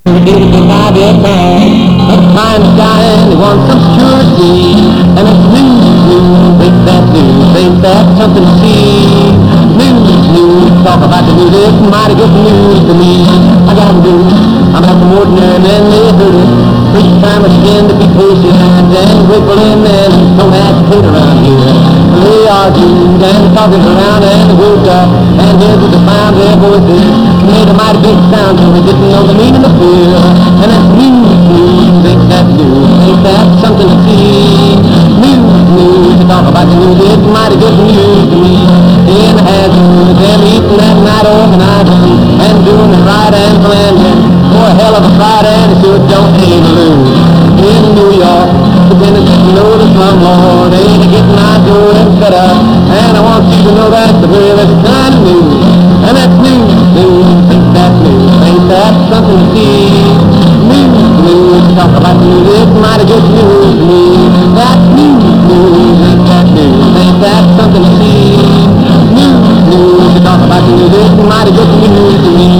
Beautiful by their side, but time is dying, they want some security, and it's news, it's that news, ain't that something to see? News, talk about the news, it's mighty good news to me. I got the news, I'm like some ordinary man, they heard it. First time again to be patient and grateful in men, don't agitate around here. They argued and talking around and the words up, and here's what they found their voices. Made a mighty big sound, so we didn't know the meaning of fear. And that's news, ain't that news, ain't that something to see? News, to talk about the news, it's mighty good news to me. In the hazards, them eating that night organizing, and doing it right and planning. For a hell of a fight, and it sure don't aim to lose. In New York, the Tennessee know the slumlord, ain't getting my door and set up. And I want you to know that's the very best kind of news. And that's news, ain't that news, ain't that something to see? News, talk about the news, it's mighty good news to me. That's news, ain't that news, ain't that something to see? News, talk about the news, it's mighty good news to me.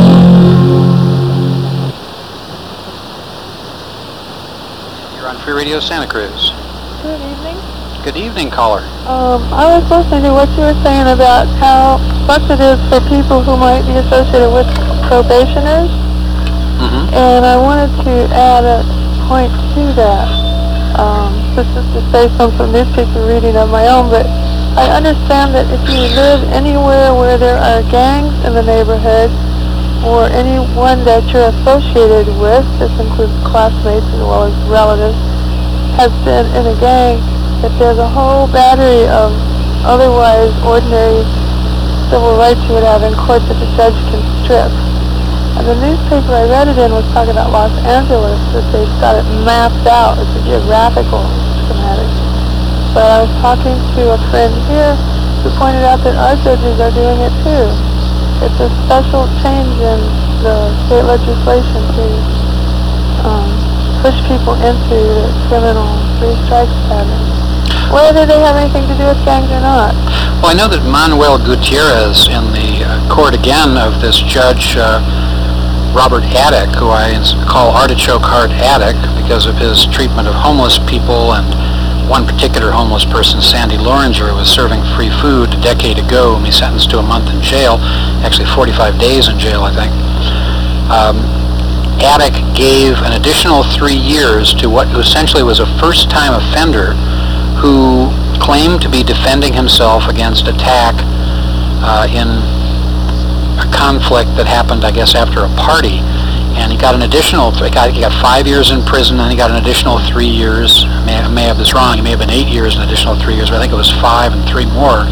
Free Radio Santa Cruz. Good evening. Good evening, caller. I was listening to what you were saying about how much it is for people who might be associated with probationers, and I wanted to add a point to that. This is to say some from newspaper reading of my own, but I understand that if you live anywhere where there are gangs in the neighborhood, or anyone that you're associated with, this includes classmates as well as relatives, has been in a gang, that there's a whole battery of otherwise ordinary civil rights you would have in court that the judge can strip. And the newspaper I read it in was talking about Los Angeles, that they've got it mapped out. It's a geographical schematic. But I was talking to a friend here who pointed out that our judges are doing it too. It's a special change in the state legislation to push people into the criminal three strikes pattern, whether they have anything to do with gangs or not. Well, I know that Manuel Gutierrez in the court again of this judge, Robert Addick, who I call Artichoke Heart Addick because of his treatment of homeless people, and one particular homeless person, Sandy Loranger, was serving free food a decade ago and he sentenced to a month in jail, actually 45 days in jail, I think. Addick gave an additional 3 years to what essentially was a first-time offender who claimed to be defending himself against attack in a conflict that happened, I guess, after a party. And he got an additional, he got 5 years in prison, and he got an additional 3 years. I may have this wrong. It may have been 8 years and an additional 3 years, but I think it was 5 and 3 more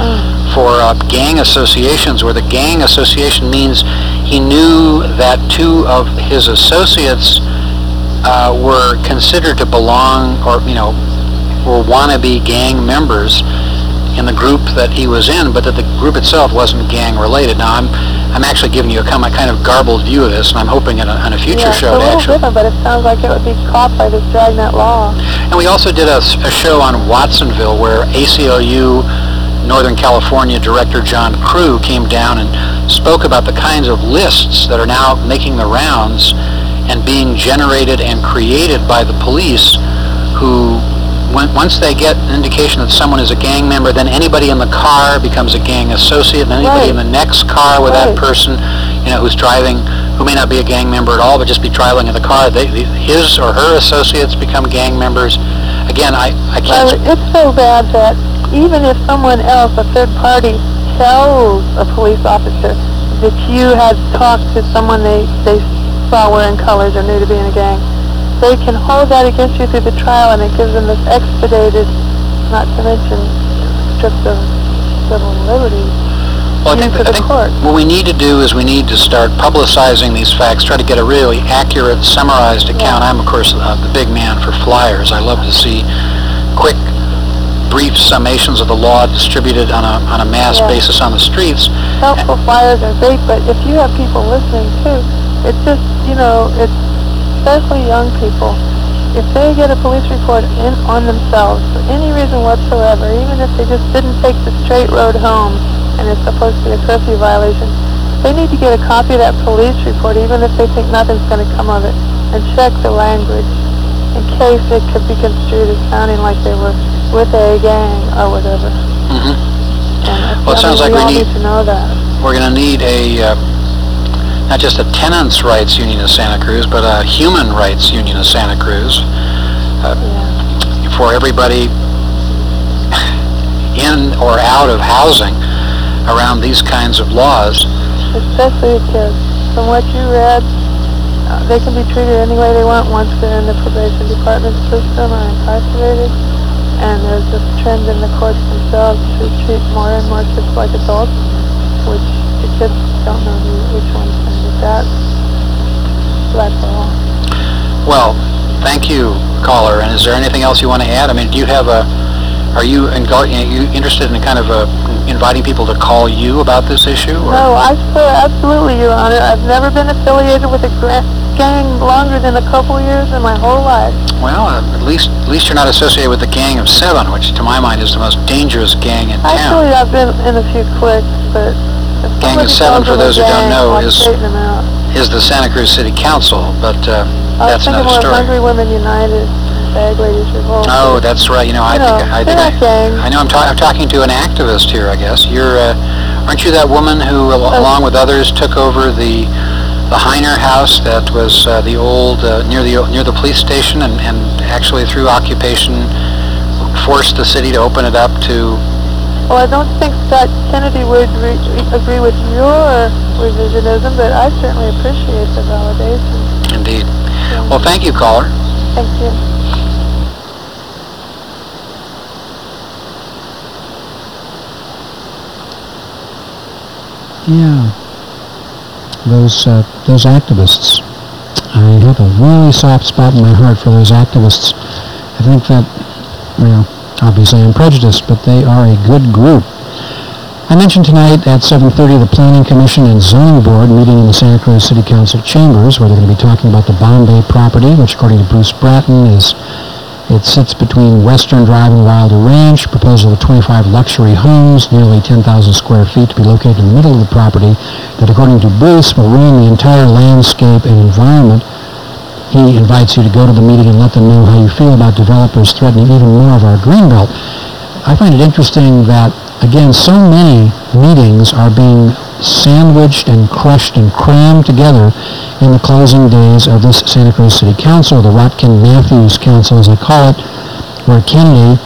for gang associations, where the gang association means he knew that 2 of his associates were considered to belong, or, were wannabe gang members in the group that he was in, but that the group itself wasn't gang related. Now, I'm actually giving you a kind of garbled view of this, and I'm hoping on a future show to actually... It's a little different, but it sounds like it would be caught by this dragnet law. And we also did a show on Watsonville where ACLU Northern California Director John Crew came down and spoke about the kinds of lists that are now making the rounds and being generated and created by the police, who, once they get an indication that someone is a gang member, then anybody in the car becomes a gang associate, and anybody in the next car with that person, who's driving, who may not be a gang member at all, but just be traveling in the car, his or her associates become gang members. Again, I can't... Well, it's so bad that even if someone else, a third party, tells a police officer that you had talked to someone they saw wearing colors or knew to be in a gang, they can hold that against you through the trial, and it gives them this expedited, not to mention strips of civil liberties. Well, I think what we need to do is we need to start publicizing these facts, try to get a really accurate, summarized account. I'm, of course, the big man for flyers. I love to see quick, brief summations of the law distributed on a mass basis on the streets. Helpful flyers are great, but if you have people listening too, it's just, it's especially young people. If they get a police report on themselves for any reason whatsoever, even if they just didn't take the straight road home and it's supposed to be a curfew violation, they need to get a copy of that police report, even if they think nothing's going to come of it, and check the language in case it could be construed as sounding like they were with a gang or whatever. Well, it sounds like we need to know that. We're going to need a not just a tenants' rights union of Santa Cruz, but a human rights union of Santa Cruz for everybody in or out of housing around these kinds of laws. Especially the kids. From what you read, they can be treated any way they want once they're in the probation department system or incarcerated. And there's this trend in the courts themselves to treat more and more kids like adults, which the kids don't know which one's going to get that. So that's all. Well, thank you, caller. And is there anything else you want to add? I mean, do you have are you interested in kind of inviting people to call you about this issue? Or? No, absolutely, Your Honor. I've never been affiliated with a gang longer than a couple years in my whole life. Well, at least you're not associated with the Gang of Seven, which to my mind is the most dangerous gang in town. Actually, I've been in a few cliques, but Gang of Seven, for those who don't know, is the Santa Cruz City Council, but that's another story. I was thinking more of Hungry Women United, Bag Ladies Revolt. Oh, that's right. I know. I'm talking to an activist here, I guess. Aren't you that woman who, along with others, took over the Heiner house that was the old near the police station, and actually through occupation forced the city to open it up to? Well, I don't think Scott Kennedy would agree with your revisionism, but I certainly appreciate the validation. Indeed. Yeah. Well, thank you, caller. Thank you. Yeah. Those activists. I have a really soft spot in my heart for those activists. I think that, obviously I'm prejudiced, but they are a good group. I mentioned tonight at 7:30 the Planning Commission and Zoning Board meeting in the Santa Cruz City Council chambers, where they're going to be talking about the Bombay property, which according to Bruce Bratton it sits between Western Drive and Wilder Ranch. Proposal of 25 luxury homes, nearly 10,000 square feet, to be located in the middle of the property, that according to Bruce will ruin the entire landscape and environment. He invites you to go to the meeting and let them know how you feel about developers threatening even more of our greenbelt. I find it interesting that, again, so many meetings are being sandwiched and crushed and crammed together in the closing days of this Santa Cruz City Council, the Rotkin-Matthews Council, as they call it, where Kennedy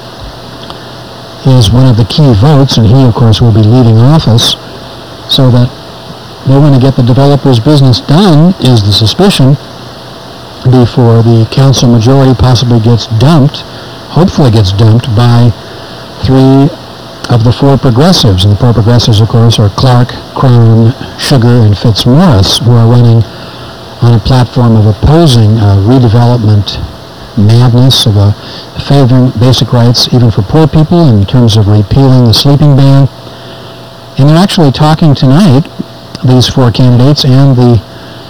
is one of the key votes, and he, of course, will be leaving office, so that they want to get the developers' business done, is the suspicion, before the council majority possibly gets dumped, hopefully gets dumped, by 3 of the 4 progressives. And the 4 progressives, of course, are Clark, Crone, Sugar, and Fitzmaurice, who are running on a platform of opposing redevelopment madness, of favoring basic rights even for poor people in terms of repealing the sleeping ban. And they're actually talking tonight, these 4 candidates, and the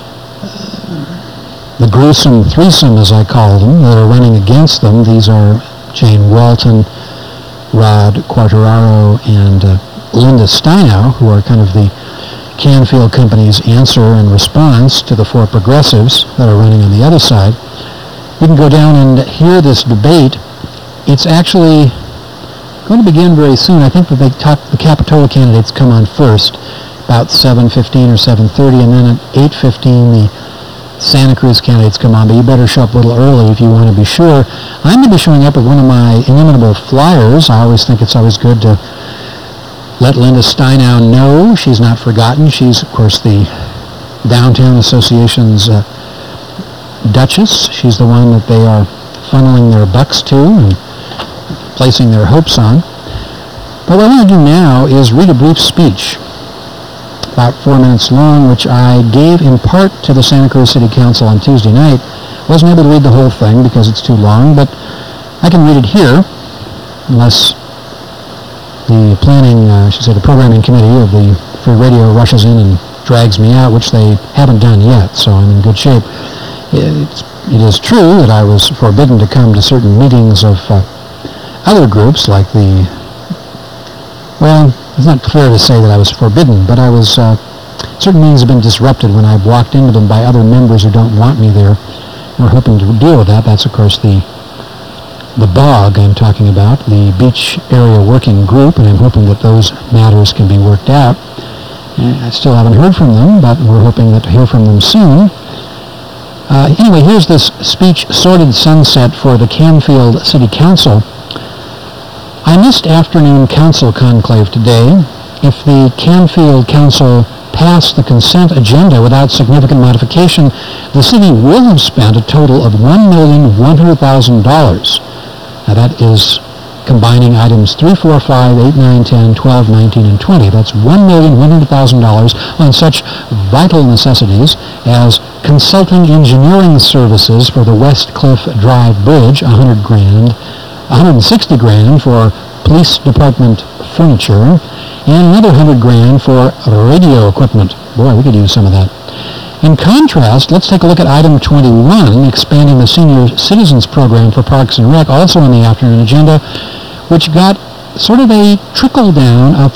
gruesome threesome, as I call them, that are running against them. These are Jane Walton, Rod Quartararo, and Linda Steinow, who are kind of the Canfield Company's answer and response to the 4 progressives that are running on the other side. You can go down and hear this debate. It's actually going to begin very soon. I think that the Capitola candidates come on first, about 7:15 or 7:30, and then at 8:15 the Santa Cruz candidates come on, but you better show up a little early if you want to be sure. I'm going to be showing up with one of my inimitable flyers. I always think it's always good to let Linda Steinow know she's not forgotten. She's, of course, the Downtown Association's Duchess. She's the one that they are funneling their bucks to and placing their hopes on. But what I want to do now is read a brief speech, about 4 minutes long, which I gave in part to the Santa Cruz City Council on Tuesday night. Wasn't able to read the whole thing because it's too long, but I can read it here, unless the the programming committee of the Free Radio rushes in and drags me out, which they haven't done yet, so I'm in good shape. It is true that I was forbidden to come to certain meetings of other groups, like it's not fair to say that I was forbidden, but I was certain meetings have been disrupted when I've walked into them by other members who don't want me there. We're hoping to deal with that. That's, of course, the BOG I'm talking about, the Beach Area Working Group, and I'm hoping that those matters can be worked out. I still haven't heard from them, but we're hoping to hear from them soon. Anyway, here's this speech, Sordid Sunset, for the Canfield City Council. I missed afternoon council conclave today. If the Canfield Council passed the consent agenda without significant modification, the city will have spent a total of $1,100,000. Now that is combining items 3, 4, 5, 8, 9, 10, 12, 19, and 20. That's $1,100,000 on such vital necessities as consulting engineering services for the West Cliff Drive Bridge, $100,000, $160,000 for police department furniture, and another $100,000 for radio equipment. Boy, we could use some of that. In contrast, let's take a look at item 21, expanding the Senior Citizens Program for Parks and Rec, also on the afternoon agenda, which got sort of a trickle down of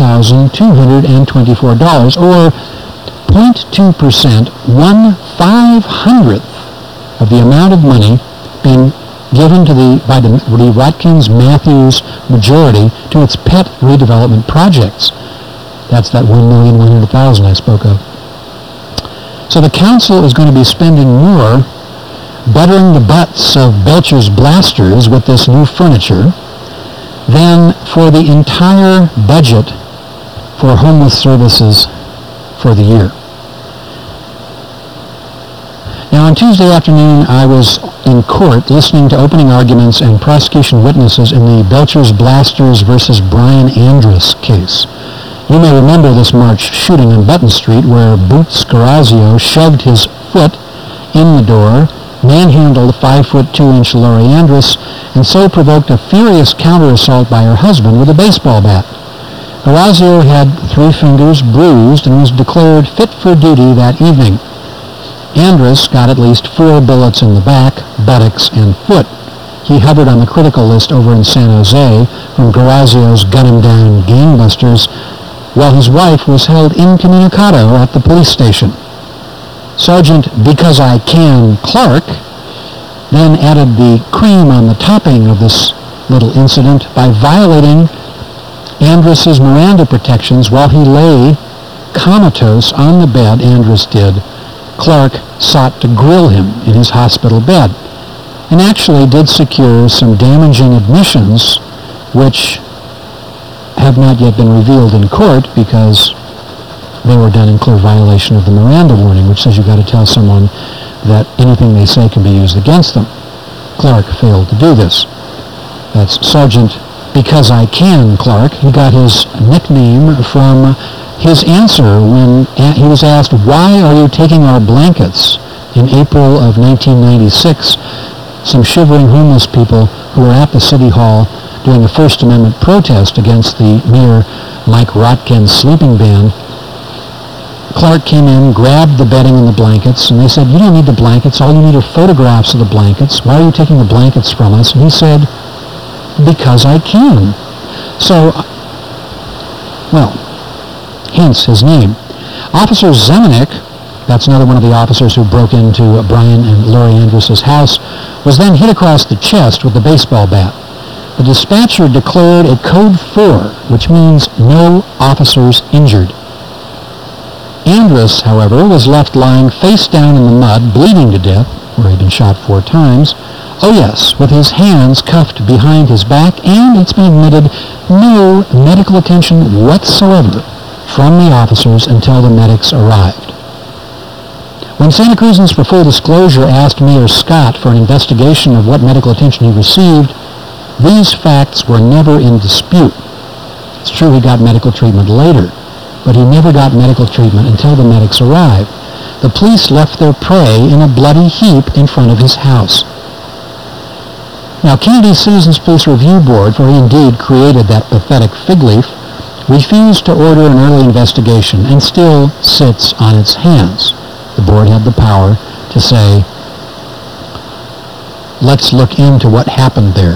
$2,224, or 0.2%, 1/500th of the amount of money being given by the Watkins-Matthews majority to its pet redevelopment projects. That's that $1,100,000 I spoke of. So the council is going to be spending more buttering the butts of Belcher's Blasters with this new furniture than for the entire budget for homeless services for the year. Now, on Tuesday afternoon, I was in court listening to opening arguments and prosecution witnesses in the Belcher's Blasters versus Brian Andrus case. You may remember this March shooting on Button Street where Boots Garazio shoved his foot in the door, manhandled 5'2" Lori Andrus, and so provoked a furious counter-assault by her husband with a baseball bat. Garazio had 3 fingers bruised and was declared fit for duty that evening. Andrus got at least 4 bullets in the back, buttocks, and foot. He hovered on the critical list over in San Jose from Garazio's gun-him-down gangbusters, while his wife was held incommunicado at the police station. Sergeant Because I Can Clark then added the cream on the topping of this little incident by violating Andrus's Miranda protections while he lay comatose on the bed. Andrus did. Clark sought to grill him in his hospital bed and actually did secure some damaging admissions which have not yet been revealed in court because they were done in clear violation of the Miranda warning, which says you've got to tell someone that anything they say can be used against them. Clark failed to do this. That's Sergeant Because I Can Clark. He got his nickname from his answer when he was asked, "Why are you taking our blankets?" In April of 1996, some shivering homeless people who were at the City Hall doing a First Amendment protest against the Mayor Mike Rotkin's sleeping ban. Clark came in, grabbed the bedding and the blankets, and they said, "You don't need the blankets. All you need are photographs of the blankets. Why are you taking the blankets from us?" And he said, "Because I can." So, well, hence his name. Officer Zemanek, that's another one of the officers who broke into Brian and Lori Andrus' house, was then hit across the chest with a baseball bat. The dispatcher declared a code 4, which means no officers injured. Andrus, however, was left lying face down in the mud, bleeding to death, where he'd been shot 4 times. Oh yes, with his hands cuffed behind his back, and it's been admitted, no medical attention whatsoever from the officers until the medics arrived. When Santa Cruzans, for full disclosure, asked Mayor Scott for an investigation of what medical attention he received, these facts were never in dispute. It's true he got medical treatment later, but he never got medical treatment until the medics arrived. The police left their prey in a bloody heap in front of his house. Now, Kennedy's Citizens Police Review Board, for he indeed created that pathetic fig leaf, refused to order an early investigation and still sits on its hands. The board had the power to say, let's look into what happened there.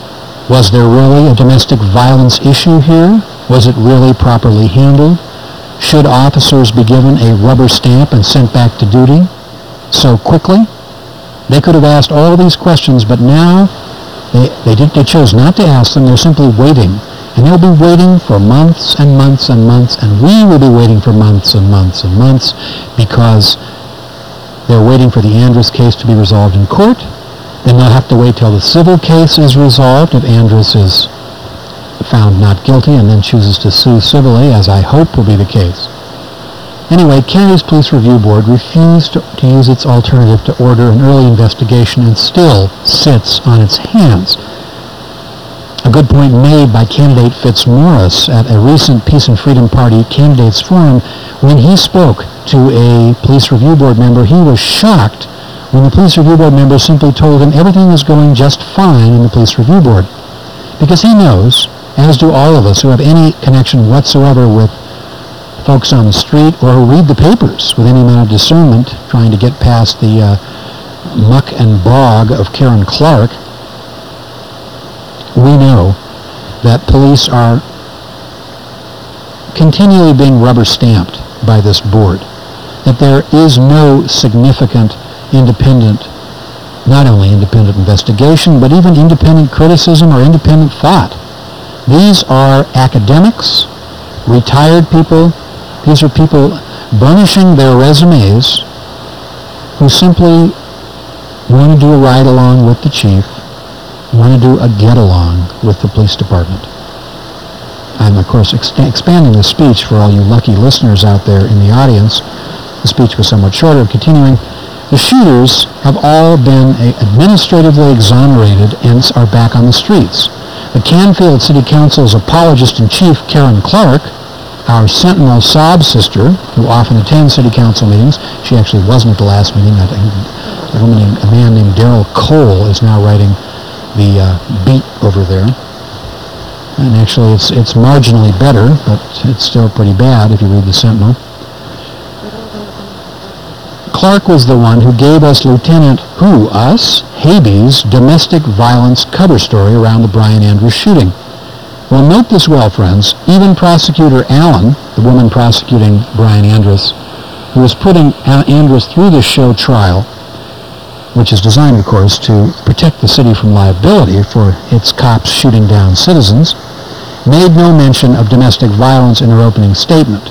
Was there really a domestic violence issue here? Was it really properly handled? Should officers be given a rubber stamp and sent back to duty so quickly? They could have asked all these questions, but now they chose not to ask them. They're simply waiting. And they'll be waiting for months and months and months, and we will be waiting for months and months and months because they're waiting for the Andrus case to be resolved in court. Then they'll have to wait till the civil case is resolved if Andrus is found not guilty and then chooses to sue civilly, as I hope will be the case. Anyway, Kennedy's Police Review Board refused to use its alternative to order an early investigation and still sits on its hands. A good point made by candidate Fitzmaurice at a recent Peace and Freedom Party candidates forum. When he spoke to a Police Review Board member, he was shocked when the Police Review Board member simply told him everything was going just fine in the Police Review Board. Because he knows, as do all of us who have any connection whatsoever with folks on the street or who read the papers with any amount of discernment, trying to get past the muck and bog of Karen Clark, we know that police are continually being rubber stamped by this board, that there is no significant independent, not only independent investigation, but even independent criticism or independent thought. These are academics, retired people. These are people burnishing their resumes who simply want to do a ride-along with the chief, want to do a get-along with the police department. I'm, of course, expanding the speech for all you lucky listeners out there in the audience. The speech was somewhat shorter. Continuing, the shooters have all been administratively exonerated and are back on the streets. The Canfield City Council's apologist-in-chief, Karen Clark, our Sentinel sob sister, who often attends City Council meetings, she actually wasn't at the last meeting. I think a man named Daryl Cole is now writing the beat over there. And actually it's marginally better, but it's still pretty bad if you read the Sentinel. Clark was the one who gave us Lieutenant, us, Habee's domestic violence cover story around the Brian Andrus shooting. Well, note this well, friends. Even Prosecutor Allen, the woman prosecuting Brian Andrus, who was putting Andrus through this show trial, which is designed, of course, to protect the city from liability for its cops shooting down citizens, made no mention of domestic violence in her opening statement.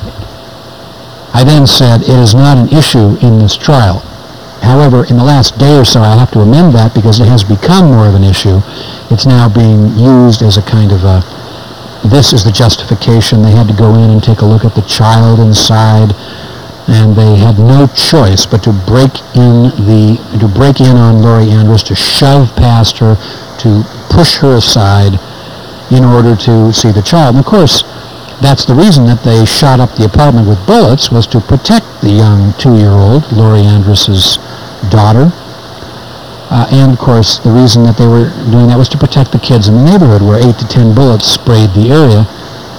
I then said, it is not an issue in this trial. However, in the last day or so, I'll have to amend that because it has become more of an issue. It's now being used as a kind of this is the justification. They had to go in and take a look at the child inside, and they had no choice but to break in on Lori Andrus, to shove past her, to push her aside in order to see the child. And of course, that's the reason that they shot up the apartment with bullets, was to protect the young 2-year-old, Lori Andrus's daughter. And of course, the reason that they were doing that was to protect the kids in the neighborhood where 8 to 10 bullets sprayed the area.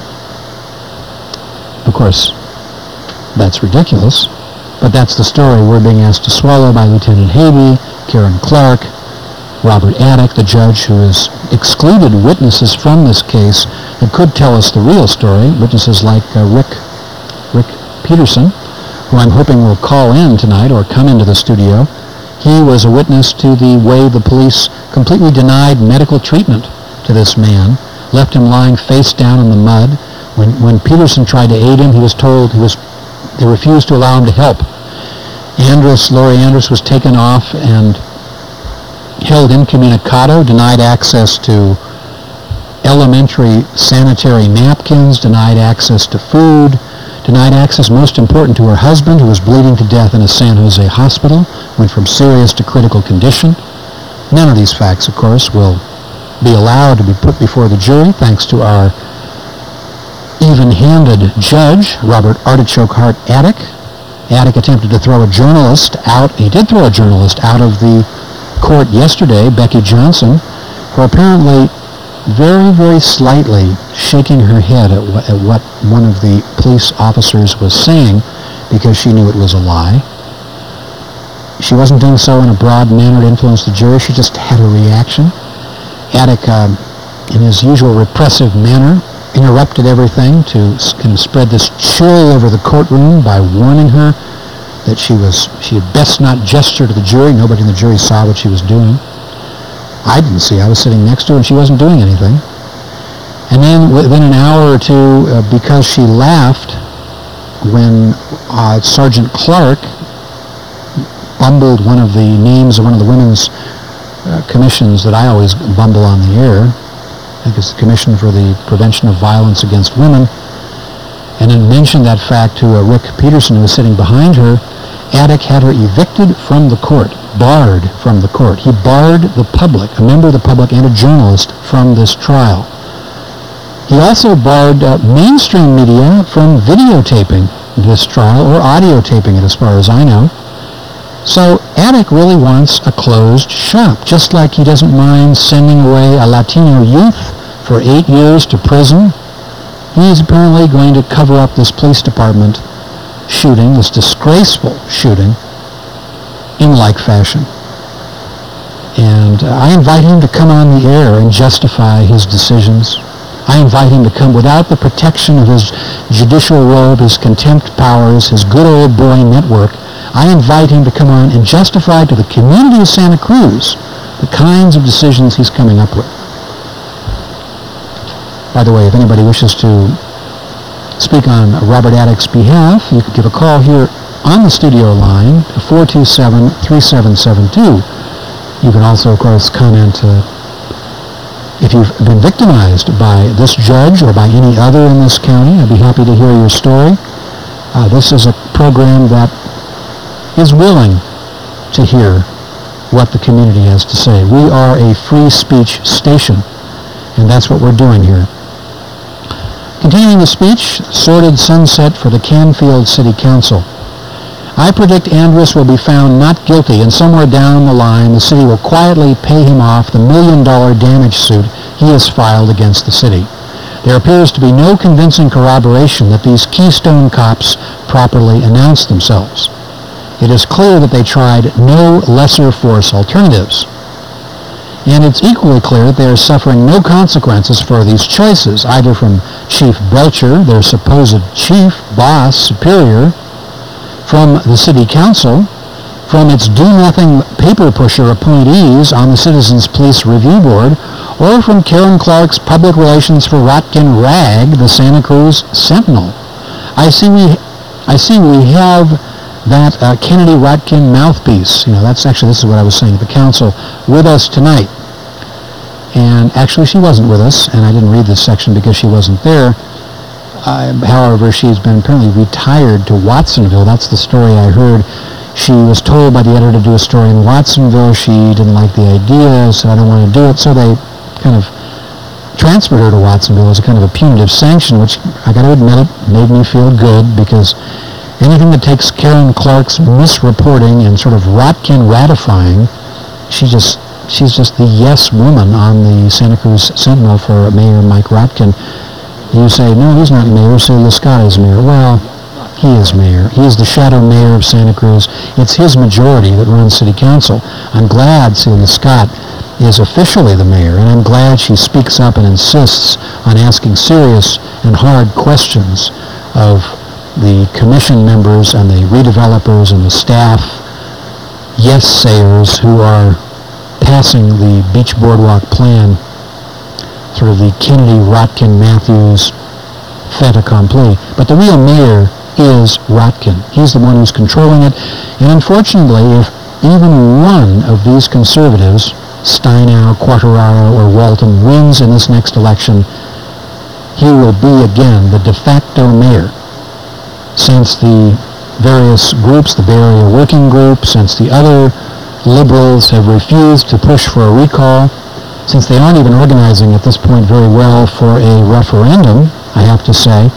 Of course, that's ridiculous, but that's the story we're being asked to swallow by Lieutenant Habee, Karen Clark, Robert Addick, the judge who has excluded witnesses from this case that could tell us the real story, witnesses like Rick Peterson, who I'm hoping will call in tonight or come into the studio. He was a witness to the way the police completely denied medical treatment to this man, left him lying face down in the mud. When Peterson tried to aid him, he was told they refused to allow him to help. Lori Andrus was taken off and held incommunicado, denied access to elementary sanitary napkins, denied access to food, denied access, most important, to her husband, who was bleeding to death in a San Jose hospital, went from serious to critical condition. None of these facts, of course, will be allowed to be put before the jury, thanks to our even-handed judge, Robert Artichoke Hart Addick. Addick attempted to throw a journalist out. He did throw a journalist out of the court yesterday, Becky Johnson, for apparently very, very slightly shaking her head at what one of the police officers was saying because she knew it was a lie. She wasn't doing so in a broad manner to influence the jury. She just had a reaction. Addick, in his usual repressive manner, interrupted everything to kind of spread this chill over the courtroom by warning her that she had best not gesture to the jury. Nobody in the jury saw what she was doing. I didn't see. I was sitting next to her and she wasn't doing anything. And then within an hour or two, because she laughed when Sergeant Clark bumbled one of the names of one of the women's commissions that I always bumble on the air. I think it's the Commission for the Prevention of Violence Against Women. And then mentioned that fact to Rick Peterson, who was sitting behind her. Attic had her evicted from the court, barred from the court. He barred the public, a member of the public and a journalist, from this trial. He also barred mainstream media from videotaping this trial or audio taping it, as far as I know. So Attic really wants a closed shop, just like he doesn't mind sending away a Latino youth for 8 years to prison. He's apparently going to cover up this police department shooting, this disgraceful shooting, in like fashion. And I invite him to come on the air and justify his decisions. I invite him to come without the protection of his judicial robe, his contempt powers, his good old boy network. I invite him to come on and justify to the community of Santa Cruz the kinds of decisions he's coming up with. By the way, if anybody wishes to speak on Robert Attic's behalf, you can give a call here on the studio line, 427-3772. You can also, of course, comment if you've been victimized by this judge or by any other in this county. I'd be happy to hear your story. This is a program that is willing to hear what the community has to say. We are a free speech station, and that's what we're doing here. Continuing the speech, sordid sunset for the Canfield City Council. I predict Andrus will be found not guilty, and somewhere down the line, the city will quietly pay him off the $1 million damage suit he has filed against the city. There appears to be no convincing corroboration that these Keystone cops properly announced themselves. It is clear that they tried no lesser force alternatives. And it's equally clear that they are suffering no consequences for these choices, either from Chief Belcher, their supposed chief, boss, superior, from the city council, from its do-nothing paper pusher appointees on the Citizens Police Review Board, or from Karen Clark's public relations for Rotkin Rag, the Santa Cruz Sentinel. I see we have that Kennedy Rotkin mouthpiece. This is what I was saying at the council, with us tonight. And actually she wasn't with us, and I didn't read this section because she wasn't there. However, she's been apparently retired to Watsonville. That's the story I heard. She was told by the editor to do a story in Watsonville. She didn't like the idea, said, I don't want to do it. So they kind of transferred her to Watsonville as a kind of a punitive sanction, which I got to admit it made me feel good, because anything that takes Karen Clark's misreporting and sort of Rotkin ratifying, she's just the yes woman on the Santa Cruz Sentinel for Mayor Mike Rotkin. You say, no, he's not mayor, Celia Scott is mayor. Well, he is mayor. He is the shadow mayor of Santa Cruz. It's his majority that runs city council. I'm glad Celia Scott is officially the mayor, and I'm glad she speaks up and insists on asking serious and hard questions of the commission members and the redevelopers and the staff yes-sayers who are passing the Beach Boardwalk plan, sort of the Kennedy, Rotkin, Matthews fait accompli. But the real mayor is Rotkin. He's the one who's controlling it. And unfortunately, if even one of these conservatives, Steinow, Quartararo, or Walton, wins in this next election, he will be again the de facto mayor. Since the various groups, the Bay Area Working Group, since the other liberals have refused to push for a recall, since they aren't even organizing at this point very well for a referendum, I have to say,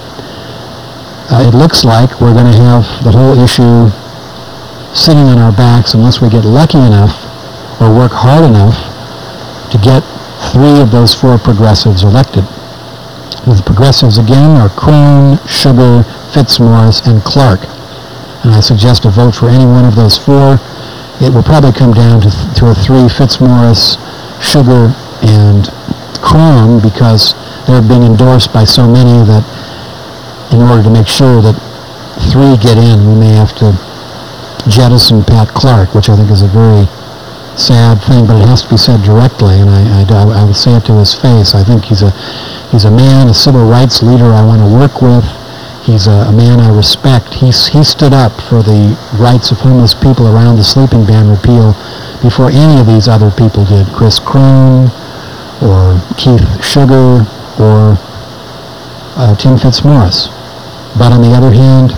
it looks like we're going to have the whole issue sitting on our backs unless we get lucky enough or work hard enough to get 3 of those 4 progressives elected. The progressives, again, are Krohn, Sugar, Fitzmaurice, and Clark. And I suggest a vote for any one of those 4. It will probably come down to a 3, Fitzmaurice, Sugar, and Krohn, because they're being endorsed by so many that in order to make sure that 3 get in, we may have to jettison Pat Clark, which I think is a very sad thing, but it has to be said directly, and I will say it to his face. I think he's a man, a civil rights leader I want to work with. He's a man I respect. He stood up for the rights of homeless people around the sleeping ban repeal before any of these other people did. Chris Krohn, or Keith Sugar, or Tim Fitzmaurice. But on the other hand,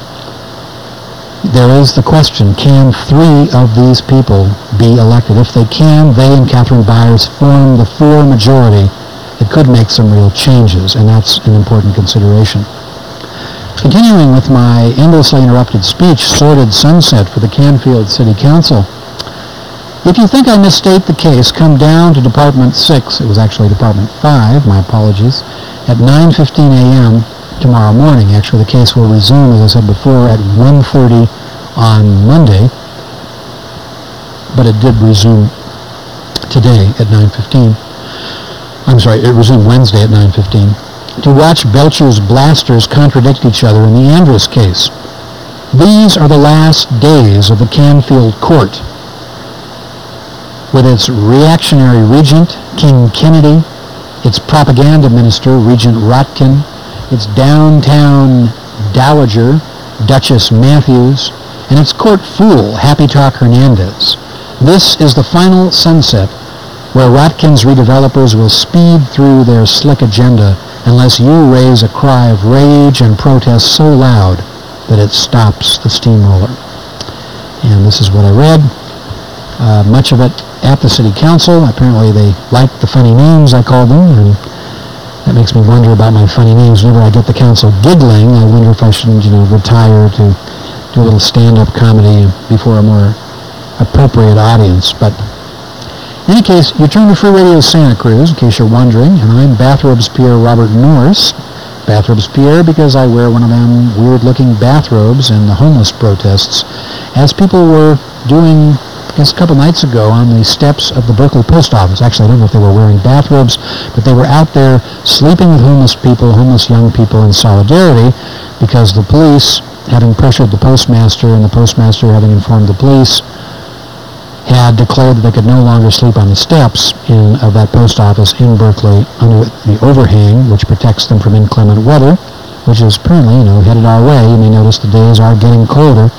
there is the question, can 3 of these people be elected? If they can, they and Catherine Byers form the 4 majority. It could make some real changes, and that's an important consideration. Continuing with my endlessly interrupted speech, Sordid Sunset for the Canfield City Council. If you think I misstate the case, come down to Department 6, it was actually Department 5, my apologies, at 9:15 a.m. tomorrow morning. Actually, the case will resume, as I said before, at 1:30 on Monday, but it did resume today at 9:15. I'm sorry, it resumed Wednesday at 9:15. To watch Belcher's blasters contradict each other in the Andrus case. These are the last days of the Canfield court. With its reactionary regent, King Kennedy, its propaganda minister, Regent Rotkin, its downtown dowager, Duchess Matthews, and its court fool, Happy Talk Hernandez. This is the final sunset where Rotkin's redevelopers will speed through their slick agenda unless you raise a cry of rage and protest so loud that it stops the steamroller. And this is what I read. Much of it at the City Council. Apparently they liked the funny names I called them, and that makes me wonder about my funny names. Whenever I get the council giggling, I wonder if I shouldn't, retire to do a little stand-up comedy before a more appropriate audience. But in any case, you turn to Free Radio Santa Cruz, in case you're wondering, and I'm Bathrobes Pierre Robert Norris. Bathrobes Pierre because I wear one of them weird-looking bathrobes in the homeless protests, as people were doing, I guess, a couple nights ago on the steps of the Berkeley Post Office. Actually, I don't know if they were wearing bathrobes, but they were out there sleeping with homeless people, homeless young people, in solidarity, because the police, having pressured the postmaster, and the postmaster having informed the police, had declared that they could no longer sleep on the steps of that post office in Berkeley under the overhang, which protects them from inclement weather, which is apparently, headed our way. You may notice the days are getting colder.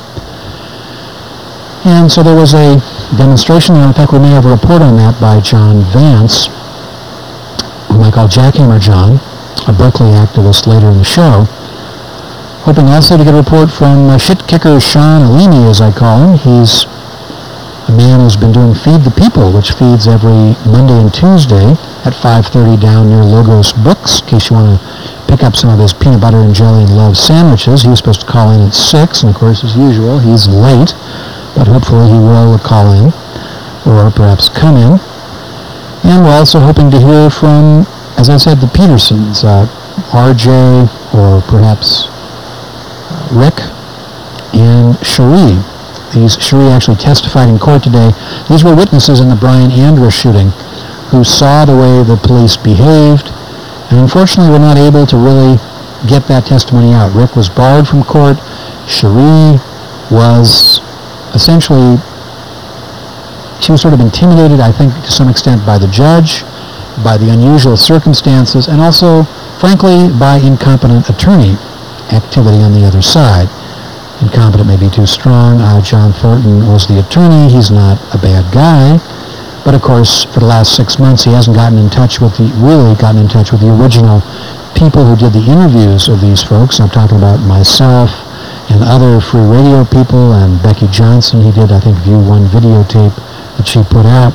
And so there was a demonstration there. In fact, we may have a report on that by John Vance, whom I call Jackhammer John, a Berkeley activist, later in the show. Hoping also to get a report from shit-kicker Sean Alimi, as I call him. He's a man who's been doing Feed the People, which feeds every Monday and Tuesday at 5:30 down near Logos Books, in case you want to pick up some of his peanut butter and jelly and love sandwiches. He was supposed to call in at 6, and of course, as usual, he's late, but hopefully he will call in, or perhaps come in. And we're also hoping to hear from, as I said, the Petersons, RJ, or perhaps Rick, and Cherie. Cherie actually testified in court today. These were witnesses in the Brian Andrus shooting who saw the way the police behaved, and unfortunately were not able to really get that testimony out. Rick was barred from court. Cherie was essentially, she was sort of intimidated, I think, to some extent by the judge, by the unusual circumstances, and also, frankly, by incompetent attorney activity on the other side. Incompetent may be too strong. John Thornton was the attorney. He's not a bad guy. But of course, for the last 6 months, he hasn't gotten in touch with the original people who did the interviews of these folks. I'm talking about myself and other Free Radio people, and Becky Johnson. He did, I think, View 1 videotape that she put out.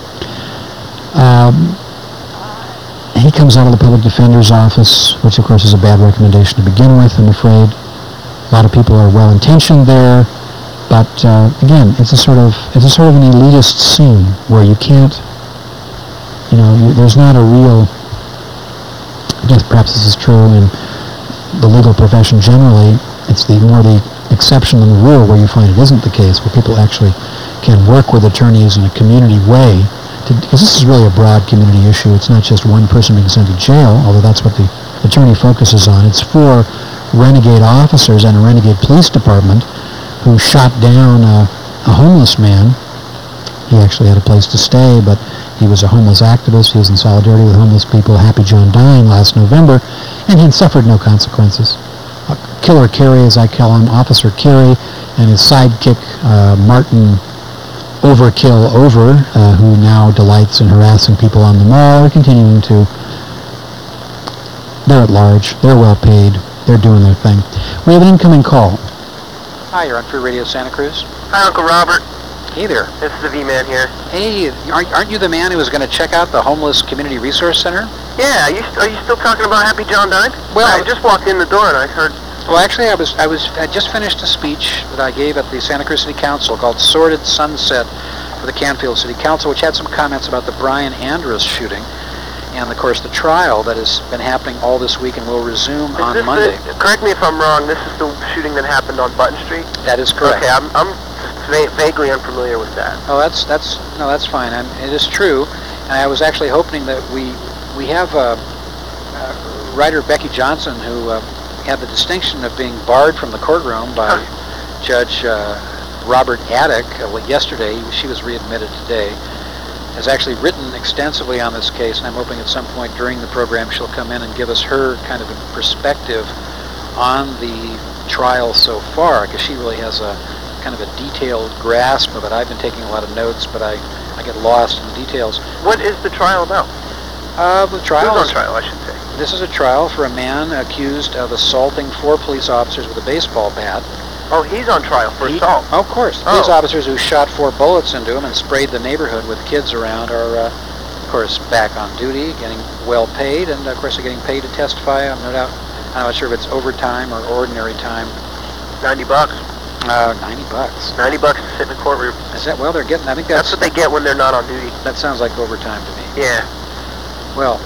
He comes out of the public defender's office, which of course is a bad recommendation to begin with, I'm afraid. A lot of people are well-intentioned there, but again, it's a sort of an elitist scene where you can't, there's not a real. I guess perhaps this is true in the legal profession generally. It's more the exception than the rule where you find it isn't the case, where people actually can work with attorneys in a community way because this is really a broad community issue. It's not just one person being sent to jail, although that's what the attorney focuses on. It's for renegade officers and a renegade police department who shot down a homeless man. He actually had a place to stay, but he was a homeless activist. He was in solidarity with homeless people. Happy John dying last November, and he suffered no consequences. Killer Kerry, as I call him, Officer Kerry, and his sidekick, Martin Overkill Over, who now delights in harassing people on the mall, are continuing to. They're at large. They're well paid. They're doing their thing. We have an incoming call. Hi, you're on Free Radio Santa Cruz. Hi, Uncle Robert. Hey there. This is the V-Man here. Hey, aren't you the man who was going to check out the Homeless Community Resource Center? Yeah, are you still talking about Happy John died? Well, I just walked in the door and I heard. Well, actually, I just finished a speech that I gave at the Santa Cruz City Council called "Sordid Sunset" for the Canfield City Council, which had some comments about the Brian Andrus shooting, and of course the trial that has been happening all this week and will resume on Monday. Correct me if I'm wrong. This is the shooting that happened on Button Street. That is correct. Okay, I'm vaguely unfamiliar with that. Oh, that's fine. It is true, and I was actually hoping that we have writer Becky Johnson, who had the distinction of being barred from the courtroom by Judge Robert Addick yesterday. She was readmitted today. Has actually written extensively on this case, and I'm hoping at some point during the program she'll come in and give us her kind of a perspective on the trial so far, because she really has a kind of a detailed grasp of it. I've been taking a lot of notes, but I get lost in the details. What is the trial about? The trial Who's on trial, I should say? This is a trial for a man accused of assaulting 4 police officers with a baseball bat. Oh, he's on trial for assault. Oh, of course. Police officers who shot 4 bullets into him and sprayed the neighborhood with kids around are, of course, back on duty, getting well paid, and of course they're getting paid to testify. I'm not sure if it's overtime or ordinary time. $90. $90. $90 to sit in the courtroom. Is that, well, they're getting, I think That's what they get when they're not on duty. That sounds like overtime to me. Yeah. Well,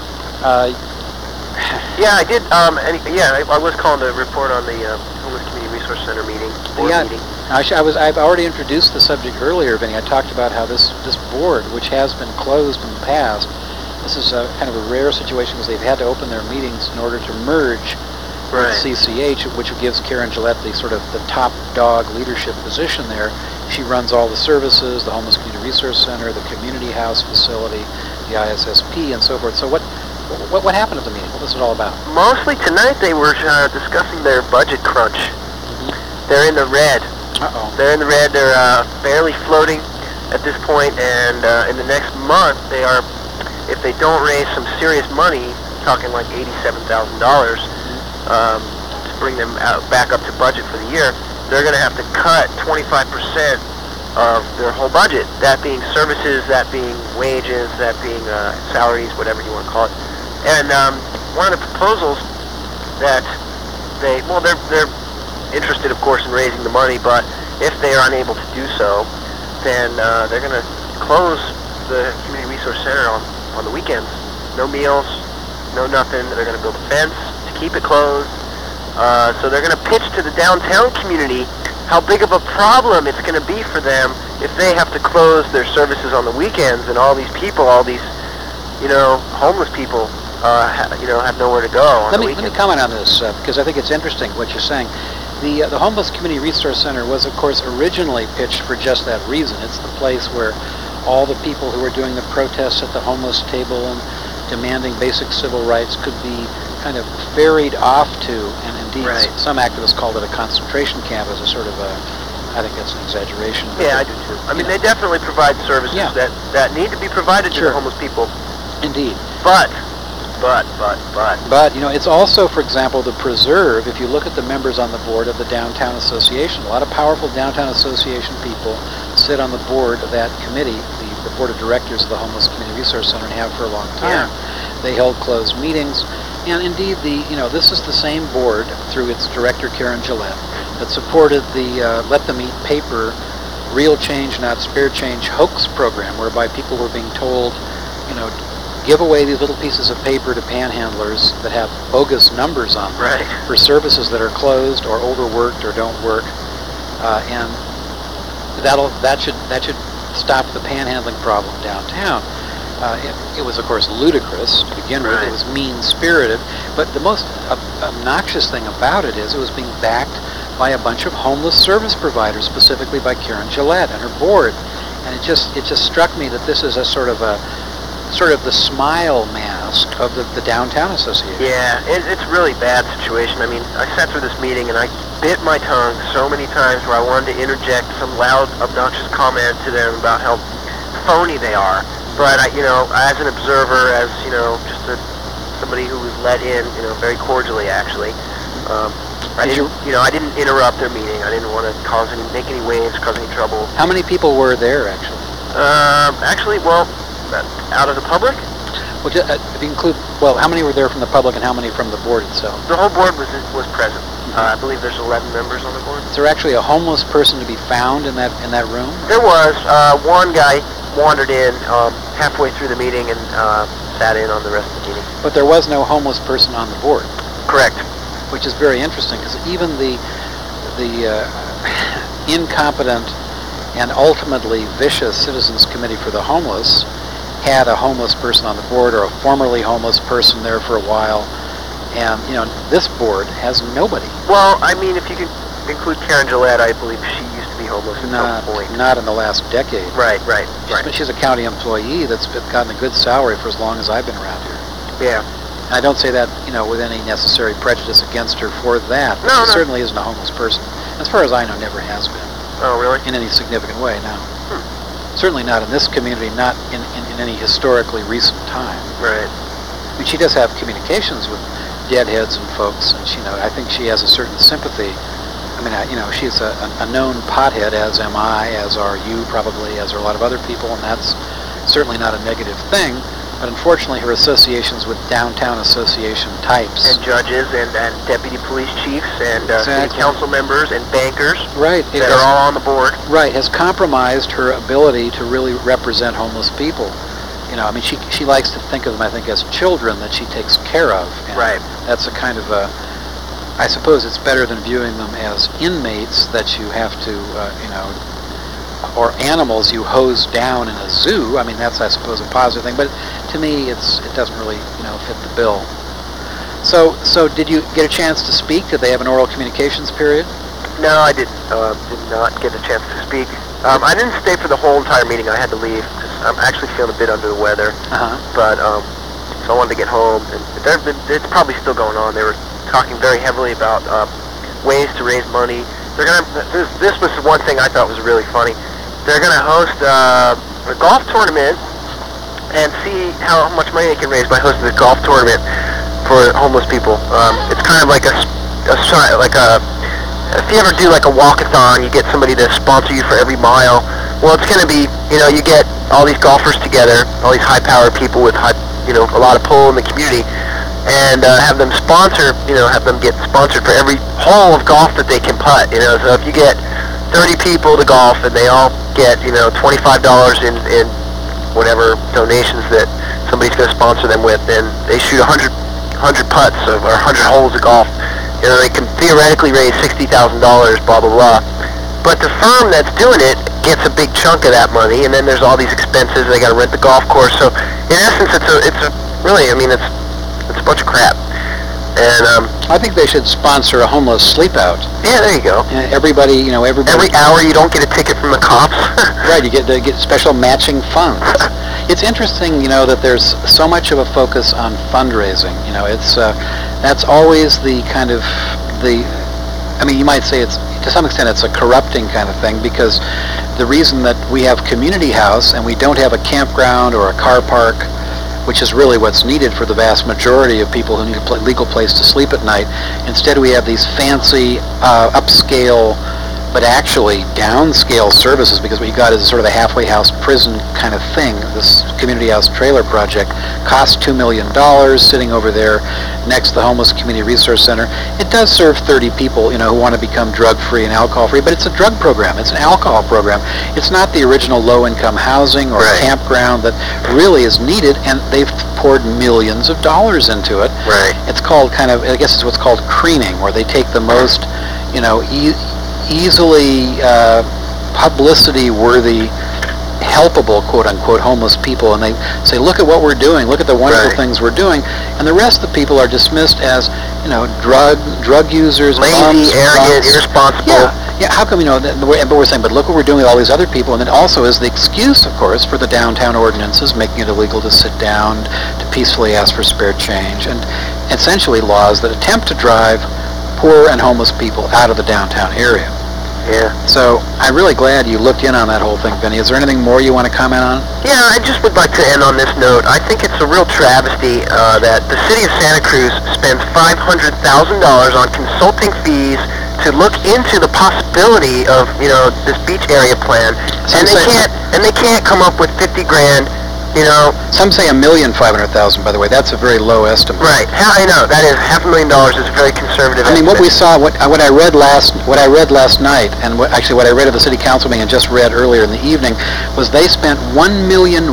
yeah, I did, I was calling to report on the Homeless Community Resource Center meeting, board meeting. I've already introduced the subject earlier, Vinny. I talked about how this board, which has been closed in the past, this is a kind of a rare situation because they've had to open their meetings in order to merge with CCH, which gives Karen Gillette the sort of the top dog leadership position there. She runs all the services, the Homeless Community Resource Center, the Community House facility, the ISSP, and so forth. So what happened at the meeting? What was it all about? Mostly tonight they were discussing their budget crunch. Mm-hmm. They're in the red. Uh-oh. They're in the red. They're barely floating at this point, and in the next month they are, if they don't raise some serious money, talking like $87,000 to bring them back up to budget for the year, they're going to have to cut 25% of their whole budget, that being services, that being wages, that being salaries, whatever you want to call it. And one of the proposals that they're interested, of course, in raising the money, but if they are unable to do so, then they're going to close the Community Resource Center on the weekends. No meals, no nothing. They're going to build a fence to keep it closed. So they're going to pitch to the downtown community how big of a problem it's going to be for them if they have to close their services on the weekends, and all these people, all these, homeless people, have nowhere to go on the weekends. Let me comment on this because I think it's interesting what you're saying. The Homeless Community Resource Center was, of course, originally pitched for just that reason. It's the place where all the people who are doing the protests at the homeless table and demanding basic civil rights could be kind of ferried off to, and indeed some activists called it a concentration camp as a sort of I think that's an exaggeration. Yeah, I do too. I mean, they definitely provide services that need to be provided to the homeless people. Indeed. But, it's also, for example, the Preserve. If you look at the members on the board of the Downtown Association, a lot of powerful Downtown Association people sit on the board of that committee, the board of directors of the Homeless Community Resource Center, and have for a long time. Yeah. They held closed meetings, and indeed, this is the same board through its director Karen Gillette that supported the Let Them Eat Paper, Real Change Not Spare Change hoax program, whereby people were being told, give away these little pieces of paper to panhandlers that have bogus numbers on them for services that are closed or overworked or don't work, and that should stop the panhandling problem downtown. It was, of course, ludicrous to begin with. Right. It was mean-spirited. But the most obnoxious thing about it is it was being backed by a bunch of homeless service providers, specifically by Karen Gillette and her board. And it just struck me that this is a sort of the smile mask of the Downtown Association. Yeah, it's a really bad situation. I mean, I sat through this meeting and I bit my tongue so many times where I wanted to interject some loud, obnoxious comment to them about how phony they are. But as an observer, as just somebody who was let in, very cordially actually, I didn't interrupt their meeting. I didn't want to make any waves, cause any trouble. How many people were there actually? Out of the public? Well, if you include, how many were there from the public and how many from the board itself? The whole board was present. I believe there's 11 members on the board. Is there actually a homeless person to be found in that room? There was. One guy wandered in halfway through the meeting and sat in on the rest of the meeting. But there was no homeless person on the board. Correct. Which is very interesting because even the incompetent and ultimately vicious Citizens Committee for the Homeless had a homeless person on the board or a formerly homeless person there for a while. And, this board has nobody. Well, I mean, if you could include Karen Gillette, I believe she used to be homeless at some point. Not in the last decade. Right. She's a county employee that's gotten a good salary for as long as I've been around here. Yeah. And I don't say that, with any necessary prejudice against her for that. But she certainly isn't a homeless person. As far as I know, never has been. Oh, really? In any significant way, no. Certainly not in this community, not in any historically recent time. Right. I mean, she does have communications with deadheads and folks, and I think she has a certain sympathy. I mean, she's a known pothead, as am I, as are you probably, as are a lot of other people, and that's certainly not a negative thing. But unfortunately, her associations with Downtown Association types. And judges and deputy police chiefs and Exactly. city council members and bankers Right. that are all on the board. Right, has compromised her ability to really represent homeless people. She likes to think of them, I think, as children that she takes care of. And Right. That's a kind of I suppose it's better than viewing them as inmates that you have to, or animals you hose down in a zoo. I mean, that's, I suppose, a positive thing. But to me, it doesn't really, fit the bill. So did you get a chance to speak? Did they have an oral communications period? No, I did not get a chance to speak. I didn't stay for the whole entire meeting. I had to leave because I'm actually feeling a bit under the weather. But so I wanted to get home. And it's probably still going on. They were talking very heavily about ways to raise money. This was one thing I thought was really funny. They're going to host a golf tournament and see how much money they can raise by hosting a golf tournament for homeless people. It's kind of like if you ever do like a walkathon, you get somebody to sponsor you for every mile. Well, it's going to be, you get all these golfers together, all these high-powered people with a lot of pull in the community, and have them get sponsored for every hole of golf that they can putt. So if you get 30 people to golf and they all get, $25 in whatever donations that somebody's going to sponsor them with, and they shoot 100 putts or 100 holes of golf, they can theoretically raise $60,000, blah, blah, blah. But the firm that's doing it gets a big chunk of that money, and then there's all these expenses. They got to rent the golf course. So in essence, it's a bunch of crap. And I think they should sponsor a homeless sleep out. Yeah, there you go. Everybody. Every hour you don't get a ticket from the cops. Right, you get special matching funds. It's interesting, that there's so much of a focus on fundraising. That's always the kind of you might say it's, to some extent, it's a corrupting kind of thing, because the reason that we have Community House and we don't have a campground or a car park, which is really what's needed for the vast majority of people who need a legal place to sleep at night. Instead, we have these fancy, upscale, but actually downscale services, because what you got is sort of a halfway house prison kind of thing. This Community House trailer project costs $2 million, sitting over there next to the Homeless Community Resource Center. It does serve 30 people, who want to become drug-free and alcohol-free, but it's a drug program. It's an alcohol program. It's not the original low-income housing or campground that really is needed, and they've poured millions of dollars into it. Right. It's called I guess it's what's called creaming, where they take the most, easily publicity-worthy helpable, quote-unquote, homeless people, and they say, look at what we're doing, look at the wonderful things we're doing, and the rest of the people are dismissed as, drug users, lazy, arrogant, irresponsible. Yeah, how come, but we're saying, but look what we're doing with all these other people, and then also is the excuse, of course, for the downtown ordinances, making it illegal to sit down, to peacefully ask for spare change, and essentially laws that attempt to drive poor and homeless people out of the downtown area. Yeah. So I'm really glad you looked in on that whole thing, Vinny. Is there anything more you want to comment on? Yeah, I just would like to end on this note. I think it's a real travesty that the city of Santa Cruz spends $500,000 on consulting fees to look into the possibility of, this beach area plan, and they can't come up with 50 grand. Some say $1,500,000. By the way, that's a very low estimate. Right. I know that is $500,000 is a very conservative. I mean, what we saw, what I read last night, and what I read at the city council meeting and just read earlier in the evening, was they spent $1,100,000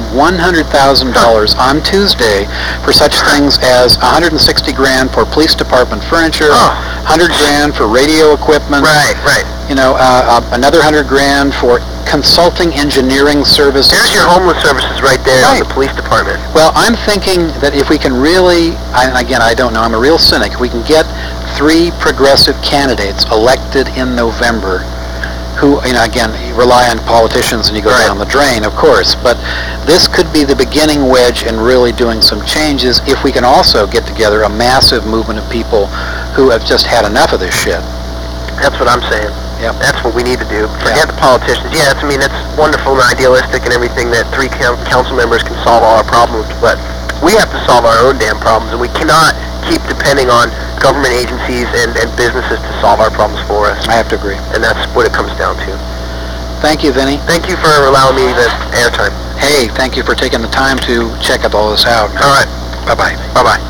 on Tuesday for such things as $160 grand for police department furniture, $100 grand for radio equipment. Right. Another $100 grand for consulting engineering services. There's your homeless services right there on the police department. Well, I'm thinking that if we can really, again, I don't know, I'm a real cynic, if we can get 3 progressive candidates elected in November who, again, rely on politicians and you go down the drain, of course, but this could be the beginning wedge in really doing some changes if we can also get together a massive movement of people who have just had enough of this shit. That's what I'm saying. Yep. That's what we need to do. Forget the politicians. Yeah, it's wonderful and idealistic and everything that 3 council members can solve all our problems, but we have to solve our own damn problems, and we cannot keep depending on government agencies and businesses to solve our problems for us. I have to agree. And that's what it comes down to. Thank you, Vinny. Thank you for allowing me the airtime. Hey, thank you for taking the time to check all this out. All right. Bye-bye. Bye-bye.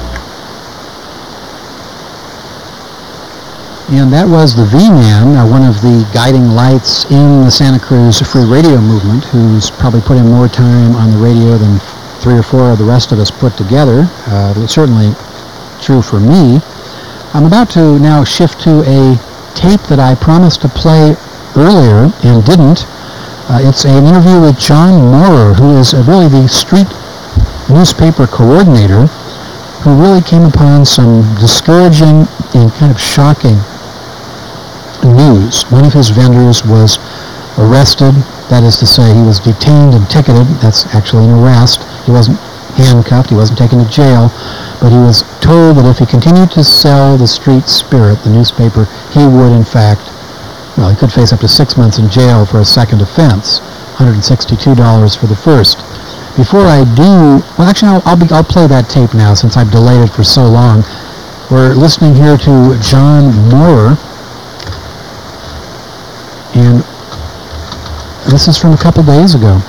And that was the V-Man, one of the guiding lights in the Santa Cruz Free Radio movement, who's probably put in more time on the radio than 3 or 4 of the rest of us put together. It's certainly true for me. I'm about to now shift to a tape that I promised to play earlier and didn't. It's an interview with John Moorer, who is really the street newspaper coordinator, who really came upon some discouraging and kind of shocking news. One of his vendors was arrested. That is to say, he was detained and ticketed. That's actually an arrest. He wasn't handcuffed. He wasn't taken to jail. But he was told that if he continued to sell the Street Spirit, the newspaper, he would, in fact, he could face up to 6 months in jail for a second offense, $162 for the first. Before I do, I'll play that tape now since I've delayed it for so long. We're listening here to John Moorer, and this is from a couple days ago.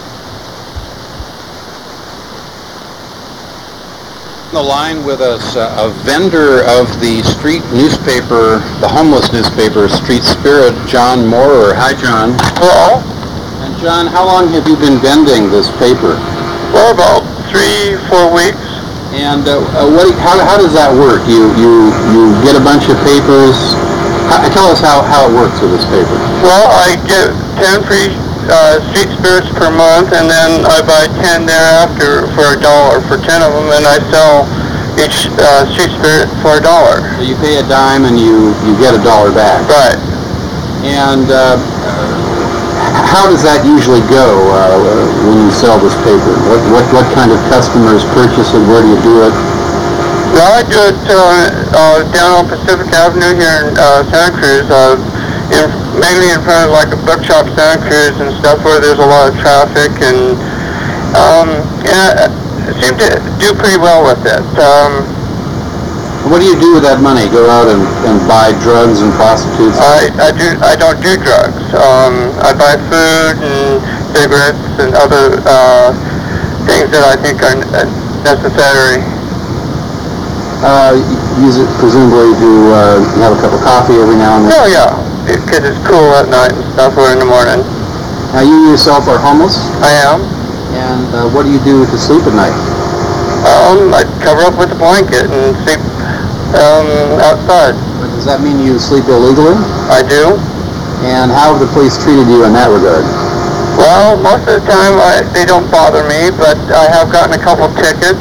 On the line with us, a vendor of the street newspaper, the homeless newspaper, Street Spirit, John Moorer. Hi, John. Hello. And John, how long have you been vending this paper? Well, about 3-4 weeks. And how does that work? You get a bunch of papers. Tell us how it works with this paper. Well, I get 10 free Street Spirits per month, and then I buy 10 thereafter for $1 for 10 of them, and I sell each Street Spirit for $1. So you pay a dime and you get $1 back. Right. And how does that usually go when you sell this paper? What kind of customers purchase it? Where do you do it? Well, I do it down on Pacific Avenue here in Santa Cruz, mainly in front of like a bookshop Santa Cruz and stuff where there's a lot of traffic, and I seem to do pretty well with it. What do you do with that money? Go out and buy drugs and prostitutes? I don't do drugs. I buy food and cigarettes and other things that I think are necessary. Use it presumably to have a cup of coffee every now and then? Oh yeah, because it's cool at night and stuff, or in the morning. Now you yourself are homeless? I am. And what do you do to sleep at night? I cover up with a blanket and sleep outside. But does that mean you sleep illegally? I do. And how have the police treated you in that regard? Well, most of the time they don't bother me, but I have gotten a couple tickets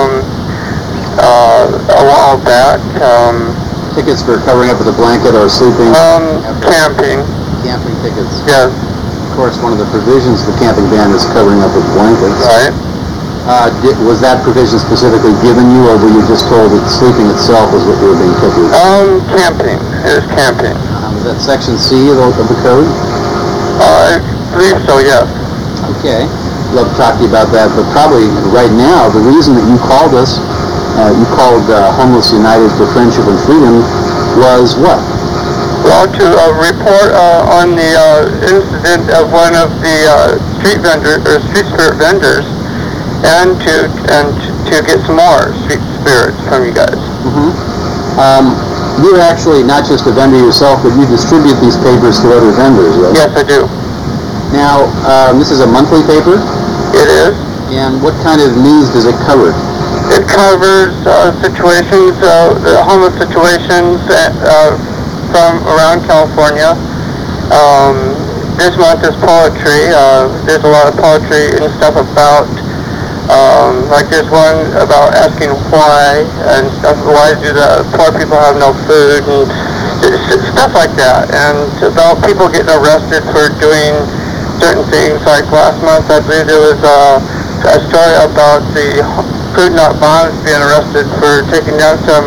a while back. Tickets for covering up with a blanket or sleeping? Camping. Camping tickets. Yes. Of course, one of the provisions of the camping ban is covering up with blankets. Right. Was that provision specifically given you, or were you just told that sleeping itself was what you were being tipped? Camping. It is camping. Is that Section C of the code? I believe so, yes. Okay. Love to talk to you about that, but probably right now, the reason that you called us, you called Homeless United for Friendship and Freedom, was what? Well, to report on the incident of one of the street spirit vendors, and to get some more street spirits from you guys. You're actually not just a vendor yourself, but you distribute these papers to other vendors, right? Yes, I do. Now, this is a monthly paper? It is. And what kind of needs does it cover? It covers situations, the homeless situations from around California. This month is poetry. There's a lot of poetry and stuff about, like there's one about asking why, and stuff, why do the poor people have no food, and stuff like that. And about people getting arrested for doing certain things. Like last month, I believe there was a story about the Food Not Bombs being arrested for taking down some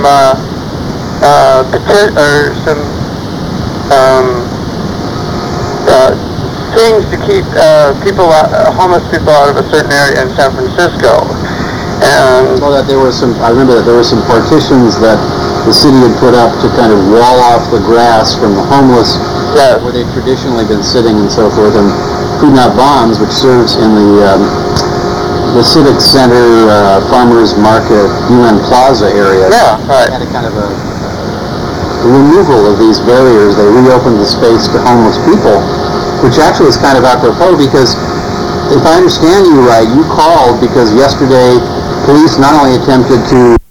things to keep homeless people out of a certain area in San Francisco. And so that I remember that there were some partitions that the city had put up to kind of wall off the grass from the homeless, yes, where they've traditionally been sitting and so forth. And Food Not Bombs, which serves in the Civic Center, Farmers Market, UN Plaza area, yeah, right, had a kind of a removal of these barriers. They reopened the space to homeless people, which actually is kind of apropos, because if I understand you right, you called because yesterday police not only attempted to